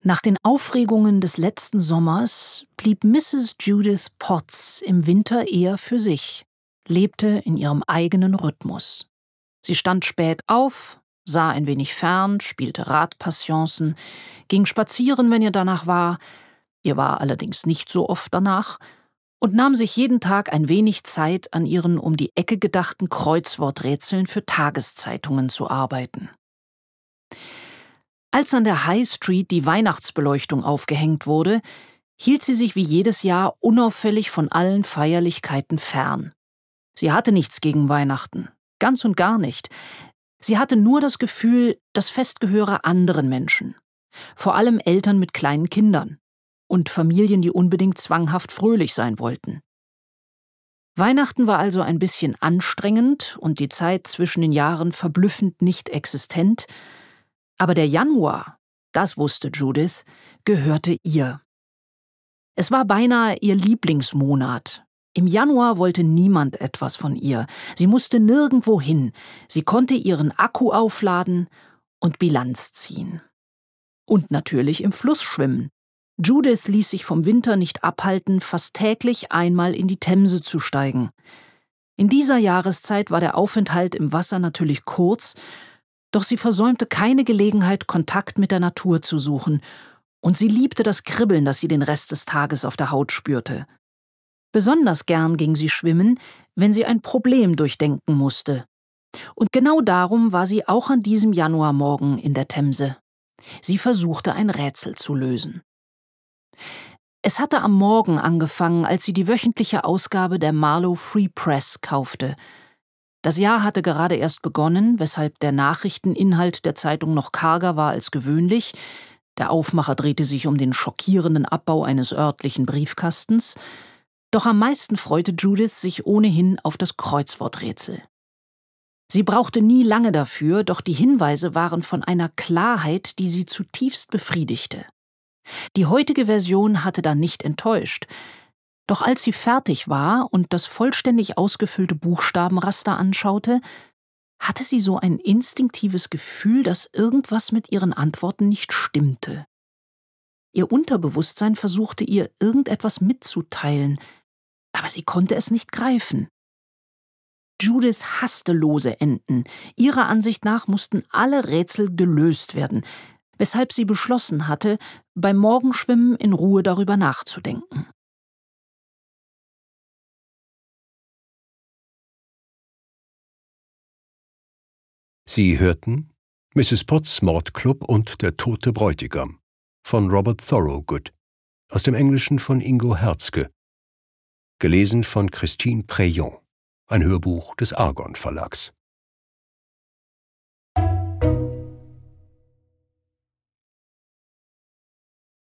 Nach den Aufregungen des letzten Sommers blieb Mrs. Judith Potts im Winter eher für sich, lebte in ihrem eigenen Rhythmus. Sie stand spät auf, sah ein wenig fern, spielte Radpassionsen, ging spazieren, wenn ihr danach war, ihr war allerdings nicht so oft danach, und nahm sich jeden Tag ein wenig Zeit, an ihren um die Ecke gedachten Kreuzworträtseln für Tageszeitungen zu arbeiten. Als an der High Street die Weihnachtsbeleuchtung aufgehängt wurde, hielt sie sich wie jedes Jahr unauffällig von allen Feierlichkeiten fern. Sie hatte nichts gegen Weihnachten, ganz und gar nicht. Sie hatte nur das Gefühl, das Fest gehöre anderen Menschen, vor allem Eltern mit kleinen Kindern und Familien, die unbedingt zwanghaft fröhlich sein wollten. Weihnachten war also ein bisschen anstrengend und die Zeit zwischen den Jahren verblüffend nicht existent, aber der Januar, das wusste Judith, gehörte ihr. Es war beinahe ihr Lieblingsmonat. Im Januar wollte niemand etwas von ihr. Sie musste nirgendwo hin. Sie konnte ihren Akku aufladen und Bilanz ziehen. Und natürlich im Fluss schwimmen. Judith ließ sich vom Winter nicht abhalten, fast täglich einmal in die Themse zu steigen. In dieser Jahreszeit war der Aufenthalt im Wasser natürlich kurz, doch sie versäumte keine Gelegenheit, Kontakt mit der Natur zu suchen, und sie liebte das Kribbeln, das sie den Rest des Tages auf der Haut spürte. Besonders gern ging sie schwimmen, wenn sie ein Problem durchdenken musste. Und genau darum war sie auch an diesem Januarmorgen in der Themse. Sie versuchte, ein Rätsel zu lösen. Es hatte am Morgen angefangen, als sie die wöchentliche Ausgabe der Marlow Free Press kaufte. Das Jahr hatte gerade erst begonnen, weshalb der Nachrichteninhalt der Zeitung noch karger war als gewöhnlich. Der Aufmacher drehte sich um den schockierenden Abbau eines örtlichen Briefkastens. Doch am meisten freute Judith sich ohnehin auf das Kreuzworträtsel. Sie brauchte nie lange dafür, doch die Hinweise waren von einer Klarheit, die sie zutiefst befriedigte. Die heutige Version hatte dann nicht enttäuscht. Doch als sie fertig war und das vollständig ausgefüllte Buchstabenraster anschaute, hatte sie so ein instinktives Gefühl, dass irgendwas mit ihren Antworten nicht stimmte. Ihr Unterbewusstsein versuchte ihr, irgendetwas mitzuteilen, aber sie konnte es nicht greifen. Judith hasste lose Enden. Ihrer Ansicht nach mussten alle Rätsel gelöst werden, weshalb sie beschlossen hatte, beim Morgenschwimmen in Ruhe darüber nachzudenken. Sie hörten Mrs. Potts Mordclub und der tote Bräutigam von Robert Thorogood, aus dem Englischen von Ingo Herzke, gelesen von Christine Preyon, ein Hörbuch des Argon Verlags.